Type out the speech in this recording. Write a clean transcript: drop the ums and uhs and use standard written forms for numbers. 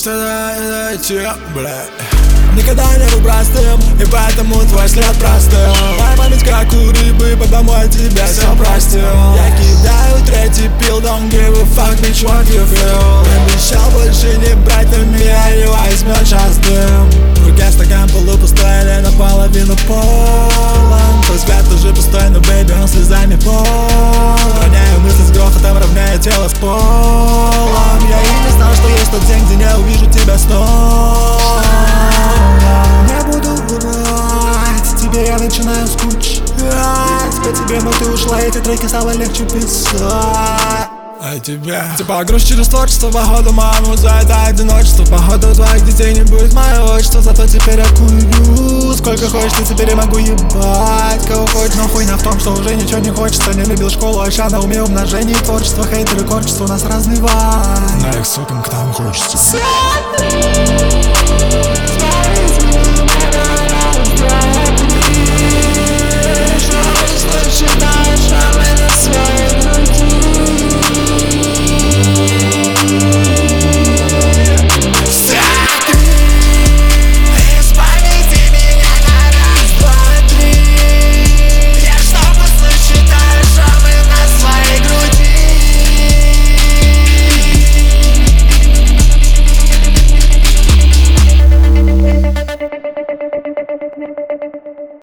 что это чё, бля. Никогда не был простым, и поэтому твой след простыл. Моя память как у рыбы, потому я тебя все простил. Я кидаю третий пил, don't give a fuck, bitch, what you feel. Обещал больше не брать, но меня не возьмет сейчас дым. В руке стакан полупустой или наполовину полон. Твой взгляд уже пустой, но бэйби, он слезами полон. Роняю мысли с грохотом, равняю тело с полом. Я и не знал, что есть тот день, где не увижу тебя снова. Не буду врать, тебе я начинаю скучать. По тебе, но ты ушла, эти треки стало легче писать. А тебя? Типа грусть через творчество, походу маму за это одиночество. Походу твоих детей не будет мое отчество, зато теперь я курю сколько хочешь, и теперь я могу ебать кого хочешь. Но хуйня в том, что уже ничего не хочется. Не любил школу, а ща на уме умножение творчества. Хейтеры корчатся, у нас разный вайб. На их соком к нам хочется.